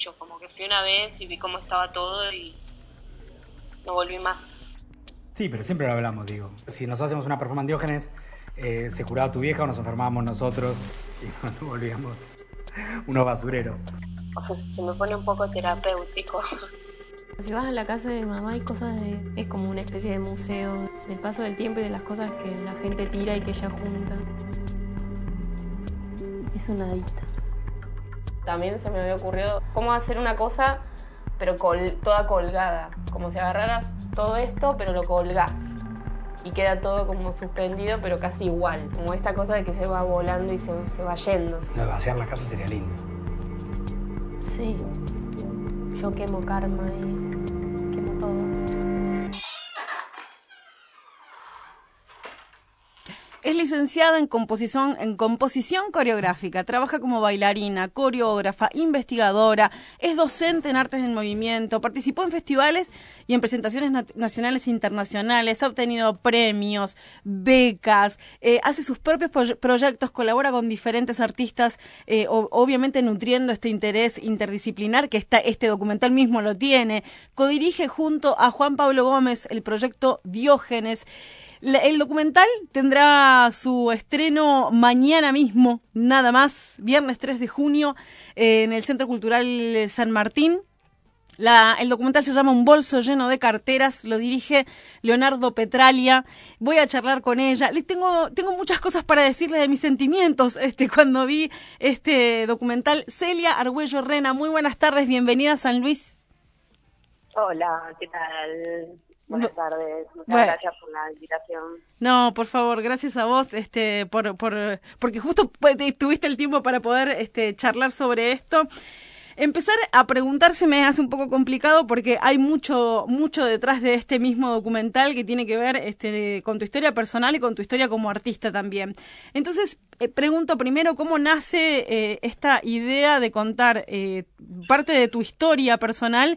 mucho, como que fui una vez y vi cómo estaba todo y no volví más. Sí, pero siempre lo hablamos, digo. Si nos hacemos una performance Diógenes, se curaba tu vieja o nos enfermábamos nosotros y nos volvíamos unos basureros. O sea, se me pone un poco terapéutico. Si vas a la casa de mamá hay cosas es como una especie de museo del paso del tiempo y de las cosas que la gente tira y que ella junta. Es una adicta. También se me había ocurrido cómo hacer una cosa pero toda colgada, como si agarraras todo esto pero lo colgás y queda todo como suspendido pero casi igual, como esta cosa de que se va volando y se va yendo. Vaciar la casa sería lindo. Sí, yo quemo karma y quemo todo. Es licenciada en composición coreográfica, trabaja como bailarina, coreógrafa, investigadora, es docente en artes del movimiento, participó en festivales y en presentaciones nacionales e internacionales, ha obtenido premios, becas, hace sus propios proyectos, colabora con diferentes artistas, obviamente nutriendo este interés interdisciplinar que este documental mismo lo tiene. Codirige junto a Juan Pablo Gómez el proyecto Diógenes. El documental tendrá su estreno mañana mismo, nada más, viernes 3 de junio, en el Centro Cultural San Martín. El documental se llama Un bolso lleno de carteras, lo dirige Leonardo Petralia. Voy a charlar con ella. Tengo muchas cosas para decirle de mis sentimientos cuando vi este documental. Celia Argüello Rena, muy buenas tardes, bienvenida a San Luis. Hola, ¿qué tal? Buenas tardes, muchas gracias por la invitación. No, por favor, gracias a vos, porque justo tuviste el tiempo para poder charlar sobre esto. Empezar a preguntarse me hace un poco complicado porque hay mucho detrás de este mismo documental que tiene que ver con tu historia personal y con tu historia como artista también. Entonces, pregunto primero cómo nace esta idea de contar parte de tu historia personal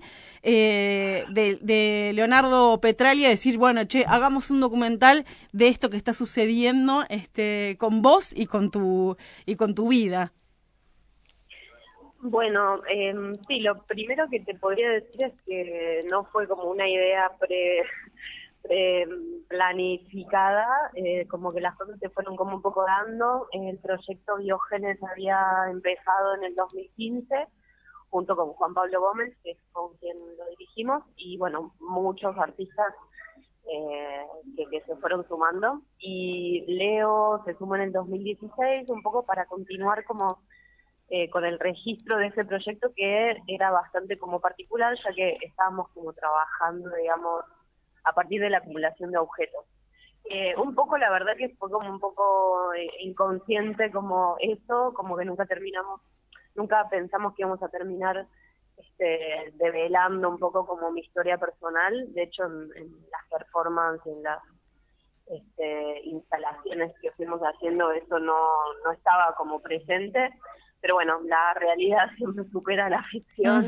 de Leonardo Petralia, decir, bueno, hagamos un documental de esto que está sucediendo con vos y con tu vida. Bueno, sí, lo primero que te podría decir es que no fue como una idea planificada, como que las cosas se fueron como un poco dando. El proyecto Diógenes había empezado en el 2015, junto con Juan Pablo Gómez, que es con quien lo dirigimos, y bueno, muchos artistas que se fueron sumando. Y Leo se sumó en el 2016, un poco para continuar como con el registro de ese proyecto que era bastante como particular, ya que estábamos como trabajando, digamos, a partir de la acumulación de objetos. Un poco, la verdad que fue como un poco inconsciente como eso, como que nunca pensamos que íbamos a terminar develando un poco como mi historia personal. De hecho, en las performances, en las instalaciones que fuimos haciendo, eso no estaba como presente. Pero bueno, la realidad siempre supera la ficción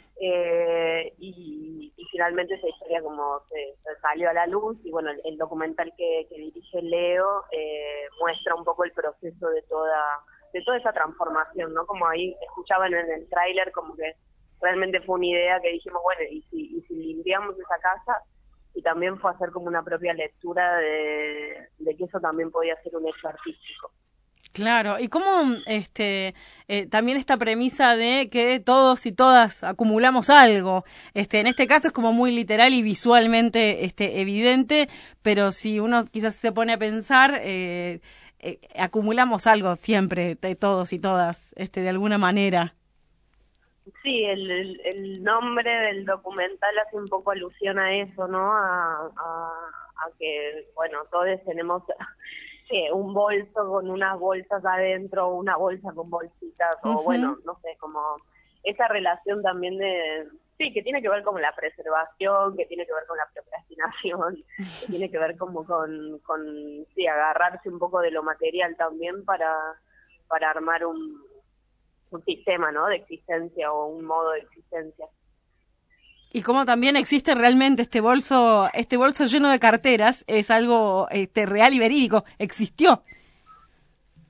y finalmente esa historia como se salió a la luz. Y bueno, el documental que dirige Leo muestra un poco el proceso de toda esa transformación, ¿no? Como ahí escuchaban en el tráiler, como que realmente fue una idea que dijimos, bueno, y si limpiamos esa casa, y también fue hacer como una propia lectura de que eso también podía ser un hecho artístico. Claro, y cómo también esta premisa de que todos y todas acumulamos algo, en este caso es como muy literal y visualmente evidente, pero si uno quizás se pone a pensar, acumulamos algo siempre, todos y todas, de alguna manera. Sí, el nombre del documental hace un poco alusión a eso, ¿no? A que, bueno, todos tenemos un bolso con unas bolsas adentro, una bolsa con bolsitas, o bueno, no sé, como esa relación también que tiene que ver con la preservación, que tiene que ver con la procrastinación, que tiene que ver como con agarrarse un poco de lo material también para armar un sistema, ¿no?, de existencia o un modo de existencia. Y cómo también existe realmente este bolso lleno de carteras, es algo real y verídico, existió.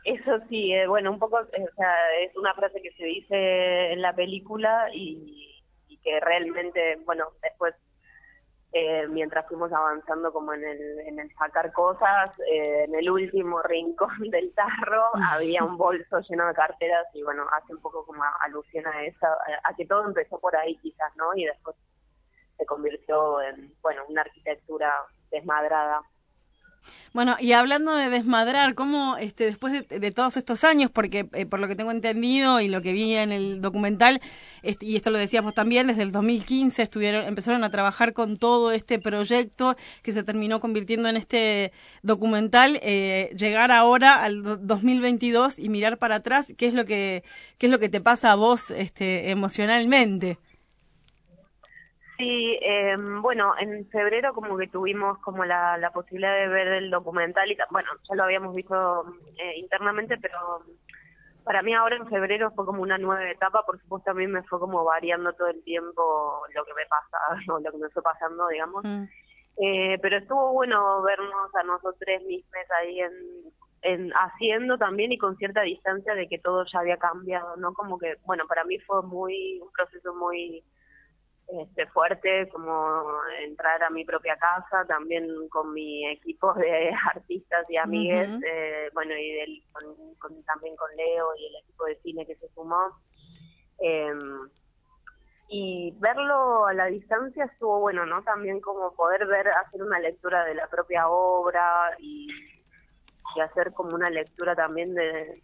Eso sí, bueno, un poco, o sea, es una frase que se dice en la película y que realmente, bueno, después, mientras fuimos avanzando como en el sacar cosas, en el último rincón del tarro había un bolso lleno de carteras y bueno, hace un poco como alusión a eso, a que todo empezó por ahí quizás, ¿no? Y después se convirtió en, bueno, una arquitectura desmadrada. Bueno, y hablando de desmadrar, ¿cómo después de todos estos años, porque por lo que tengo entendido y lo que vi en el documental, y esto lo decías vos también, desde el 2015 empezaron a trabajar con todo este proyecto que se terminó convirtiendo en este documental, llegar ahora al 2022 y mirar para atrás, qué es lo que te pasa a vos emocionalmente? Sí, bueno, en febrero como que tuvimos como la posibilidad de ver el documental y bueno, ya lo habíamos visto internamente, pero para mí ahora en febrero fue como una nueva etapa, por supuesto a mí me fue como variando todo el tiempo lo que me pasa, o lo que me fue pasando, digamos. Pero estuvo bueno vernos a nosotros mismos ahí haciendo también y con cierta distancia de que todo ya había cambiado, ¿no? Como que, bueno, para mí fue un proceso muy fuerte, como entrar a mi propia casa, también con mi equipo de artistas y amigues, bueno, y también con Leo y el equipo de cine que se sumó. Y verlo a la distancia estuvo bueno, ¿no? También como poder hacer una lectura de la propia obra y hacer como una lectura también de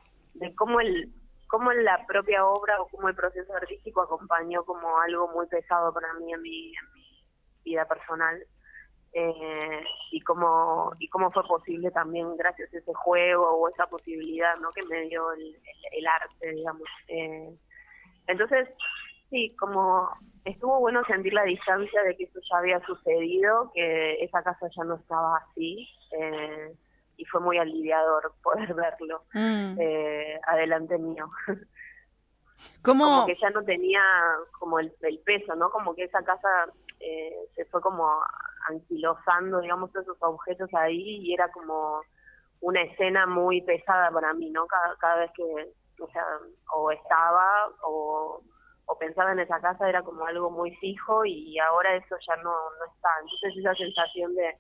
cómo la propia obra o cómo el proceso artístico acompañó como algo muy pesado para mí en mi vida personal, y cómo fue posible también gracias a ese juego o esa posibilidad, ¿no?, que me dio el arte, digamos. Entonces, sí, como estuvo bueno sentir la distancia de que eso ya había sucedido, que esa casa ya no estaba así, y fue muy aliviador poder verlo adelante mío. Como que ya no tenía como el peso, ¿no? Como que esa casa se fue como anquilosando, digamos, todos esos objetos ahí y era como una escena muy pesada para mí, ¿no? Cada vez que, o sea, o estaba o pensaba en esa casa era como algo muy fijo y ahora eso ya no está. Entonces esa sensación de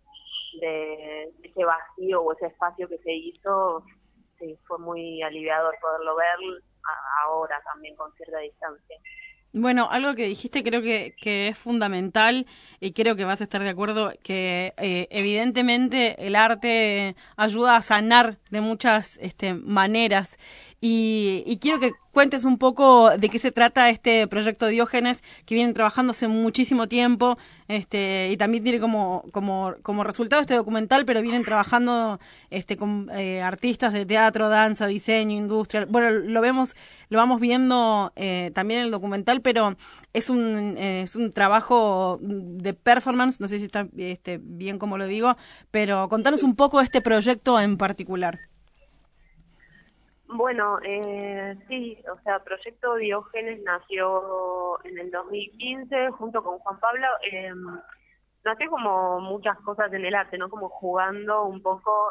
ese vacío o ese espacio que se hizo, sí, fue muy aliviador poderlo ver ahora también con cierta distancia. Bueno, algo que dijiste creo que es fundamental y creo que vas a estar de acuerdo que evidentemente el arte ayuda a sanar de muchas maneras y quiero que cuentes un poco de qué se trata este proyecto Diógenes que vienen trabajando hace muchísimo tiempo y también tiene como resultado este documental, pero vienen trabajando con artistas de teatro, danza, diseño, industria. Bueno, lo vamos viendo también en el documental, pero es un trabajo de performance, no sé si está bien como lo digo, pero contanos un poco de este proyecto en particular. Bueno, sí, o sea, Proyecto Diógenes nació en el 2015 junto con Juan Pablo. Nació como muchas cosas en el arte, ¿no? Como jugando un poco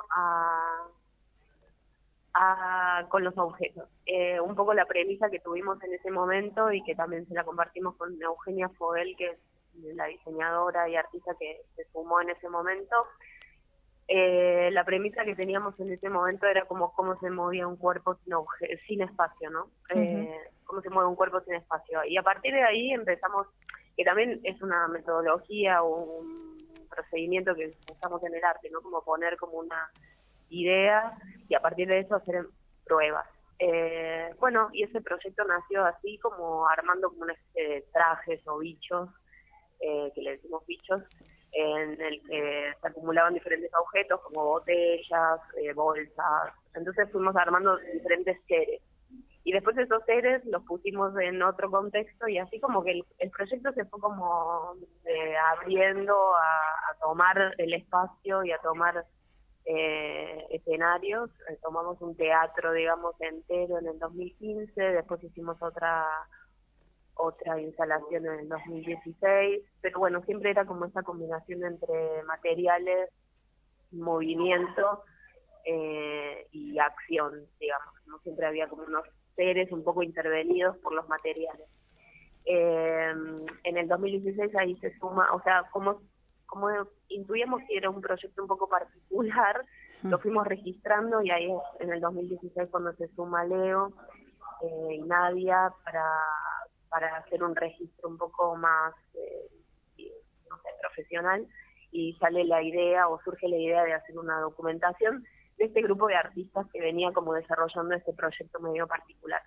con los objetos. Un poco la premisa que tuvimos en ese momento y que también se la compartimos con Eugenia Fogel, que es la diseñadora y artista que se sumó en ese momento. La premisa que teníamos en ese momento era como cómo se movía un cuerpo sin espacio, ¿no? Cómo se mueve un cuerpo sin espacio. Y a partir de ahí empezamos, que también es una metodología o un procedimiento que usamos en el arte, ¿no? Como poner como una idea y a partir de eso hacer pruebas. Bueno, y ese proyecto nació así como armando como una especie de trajes o bichos, que le decimos bichos, en el que se acumulaban diferentes objetos como botellas, bolsas. Entonces fuimos armando diferentes seres. Y después esos seres los pusimos en otro contexto y así como que el proyecto se fue como abriendo a tomar el espacio y a tomar escenarios. Tomamos un teatro, digamos, entero en el 2015, después hicimos otra instalación en el 2016, pero bueno, siempre era como esa combinación entre materiales y movimiento, y acción, digamos. Como siempre había como unos seres un poco intervenidos por los materiales. En el 2016 ahí se suma, o sea, como intuíamos que era un proyecto un poco particular, lo fuimos registrando y ahí es en el 2016 cuando se suma Leo y Nadia para hacer un registro un poco más no sé, profesional, y sale la idea o surge la idea de hacer una documentación de este grupo de artistas que venía como desarrollando este proyecto medio particular.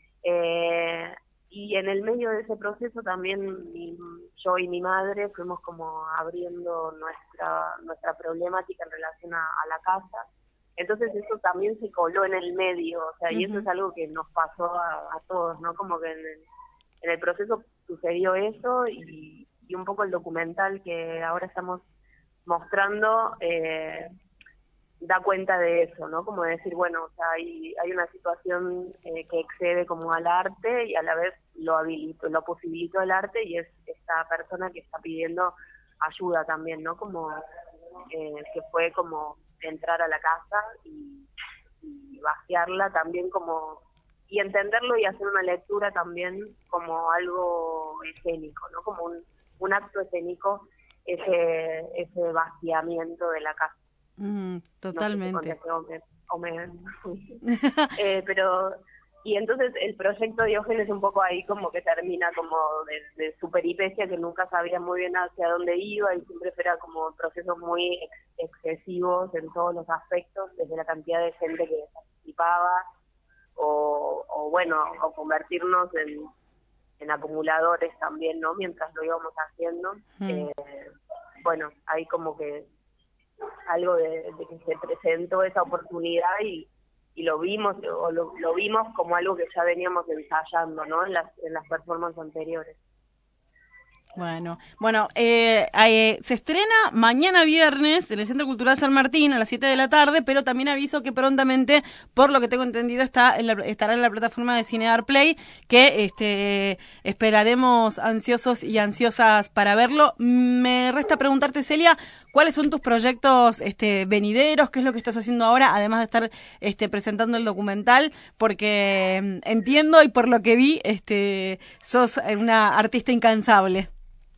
Y en el medio de ese proceso también yo y mi madre fuimos como abriendo nuestra problemática en relación a la casa. Entonces eso también se coló en el medio, o sea, y eso es algo que nos pasó a todos, ¿no? Como que en el proceso sucedió eso y un poco el documental que ahora estamos mostrando da cuenta de eso, ¿no? Como decir, bueno, o sea, hay una situación que excede como al arte y a la vez lo posibilitó el arte, y es esta persona que está pidiendo ayuda también, ¿no? Como que fue como entrar a la casa y vaciarla también como, y entenderlo y hacer una lectura también como algo escénico, ¿no? Como un acto escénico, ese vaciamiento de la casa. Totalmente. No sé pero y entonces el proyecto Diógenes un poco ahí como que termina como de su peripecia, que nunca sabía muy bien hacia dónde iba, y siempre era como procesos muy excesivos en todos los aspectos, desde la cantidad de gente que participaba o bueno, o convertirnos en acumuladores también, ¿no? Mientras lo íbamos haciendo. Bueno, hay como que algo de que se presentó esa oportunidad y lo vimos, o lo vimos como algo que ya veníamos ensayando, ¿no? En las performances anteriores. Bueno, se estrena mañana viernes en el Centro Cultural San Martín a las 7 de la tarde, pero también aviso que prontamente, por lo que tengo entendido, estará en la plataforma de Cinear Play, que esperaremos ansiosos y ansiosas para verlo. Me resta preguntarte, Celia, ¿cuáles son tus proyectos venideros? ¿Qué es lo que estás haciendo ahora, además de estar presentando el documental? Porque entiendo, y por lo que vi, sos una artista incansable.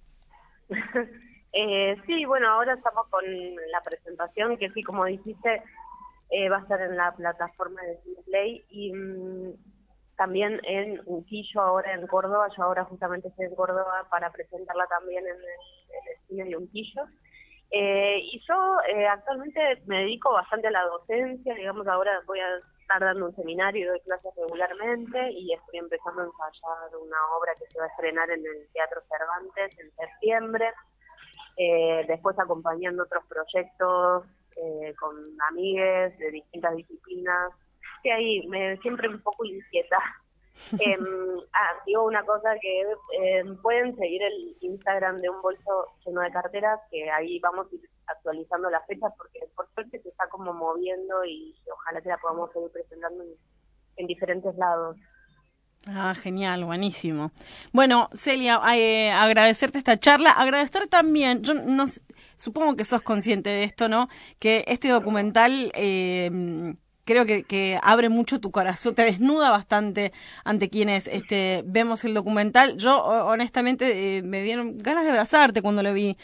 Sí, bueno, ahora estamos con la presentación, que sí, como dijiste, va a estar en la plataforma de Cineplay, y también en Unquillo, ahora en Córdoba. Yo ahora justamente estoy en Córdoba para presentarla también en el cine de Unquillo. Y yo actualmente me dedico bastante a la docencia, digamos. Ahora voy a estar dando un seminario y doy clases regularmente, y estoy empezando a ensayar una obra que se va a estrenar en el Teatro Cervantes en septiembre. Después acompañando otros proyectos con amigues de distintas disciplinas, que ahí siempre un poco inquieta. Digo una cosa, que pueden seguir el Instagram de Un Bolso Lleno de Carteras, que ahí vamos a ir actualizando las fechas, porque por suerte se está como moviendo y ojalá que la podamos seguir presentando en diferentes lados. Ah, genial, buenísimo. Bueno, Celia, agradecerte esta charla, agradecer también, yo no supongo que sos consciente de esto, ¿no? Que este documental creo que abre mucho tu corazón, te desnuda bastante ante quienes vemos el documental. Yo honestamente me dieron ganas de abrazarte cuando lo vi.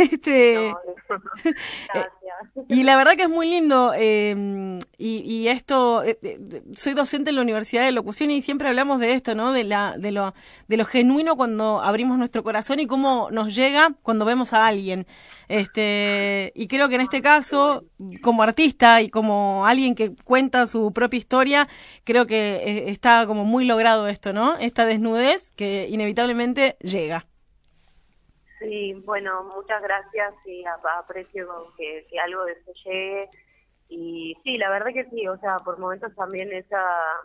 Gracias. Y la verdad que es muy lindo, y esto, soy docente en la Universidad de Locución y siempre hablamos de esto, ¿no? De lo genuino cuando abrimos nuestro corazón y cómo nos llega cuando vemos a alguien. Y creo que en este caso, como artista y como alguien que cuenta su propia historia, creo que está como muy logrado esto, ¿no? Esta desnudez que inevitablemente llega. Sí, bueno, muchas gracias, y aprecio que algo de eso llegue. Y sí, la verdad que sí, o sea, por momentos también esa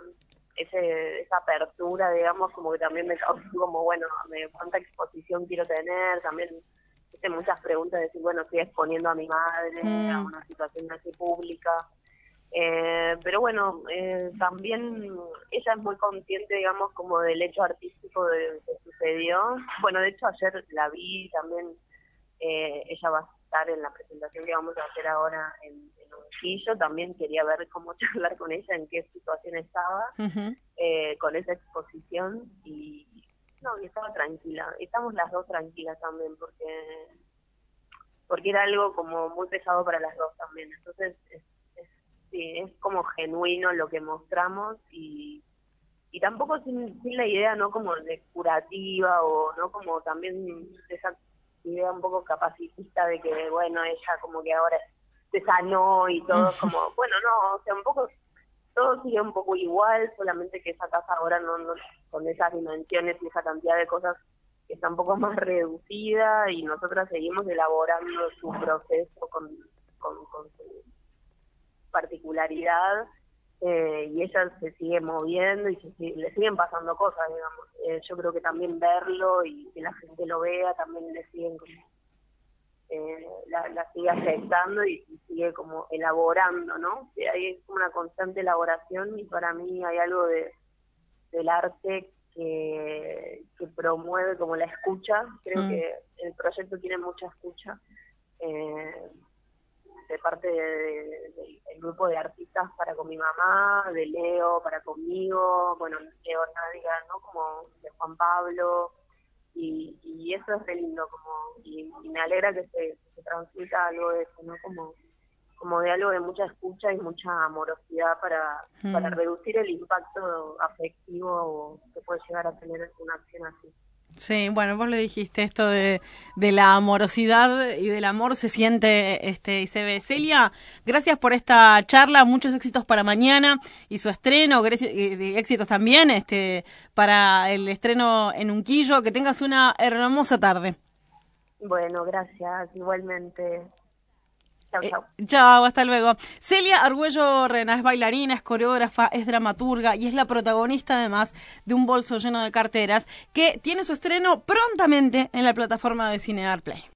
apertura, digamos, como que también me causó como, bueno, cuánta exposición quiero tener, también hice muchas preguntas de decir, bueno, estoy exponiendo a mi madre a una situación así pública. Pero bueno, también ella es muy consciente, digamos, como del hecho artístico que sucedió. Bueno, de hecho ayer la vi también. Ella va a estar en la presentación que vamos a hacer ahora en y yo también quería ver cómo charlar con ella, en qué situación estaba, con esa exposición, y estaba tranquila. Estamos las dos tranquilas también, porque era algo como muy pesado para las dos también. Entonces, sí, es como genuino lo que mostramos, y tampoco sin la idea, ¿no? Como de curativa, o no como también esa idea un poco capacitista de que, bueno, ella como que ahora se sanó y todo, como, bueno, no, o sea, un poco, todo sigue un poco igual, solamente que esa casa ahora no con esas dimensiones y esa cantidad de cosas que está un poco más reducida, y nosotras seguimos elaborando su proceso con su particularidad, y ella se sigue moviendo y le siguen pasando cosas, digamos. Yo creo que también verlo y que la gente lo vea también le siguen como, la sigue afectando, y sigue como elaborando, ¿no? Hay como una constante elaboración, y para mí hay algo del arte que promueve como la escucha. Creo que el proyecto tiene mucha escucha, de parte del grupo de artistas para con mi mamá, de Leo para conmigo, bueno, Leo Nadia, ¿no? Como de Juan Pablo, y eso es re lindo, como, y me alegra que se transmita algo de eso, ¿no? Como de algo de mucha escucha y mucha amorosidad para reducir el impacto afectivo que puede llegar a tener una acción así. Sí, bueno, vos le dijiste esto de la amorosidad y del amor se siente y se ve. Celia, gracias por esta charla, muchos éxitos para mañana y su estreno, éxitos también para el estreno en Unquillo, que tengas una hermosa tarde. Bueno, gracias, igualmente. Chau, chau. Chao, hasta luego. Celia Argüello Rena es bailarina, es coreógrafa, es dramaturga y es la protagonista además de Un bolso lleno de carteras, que tiene su estreno prontamente en la plataforma de Cinear Play.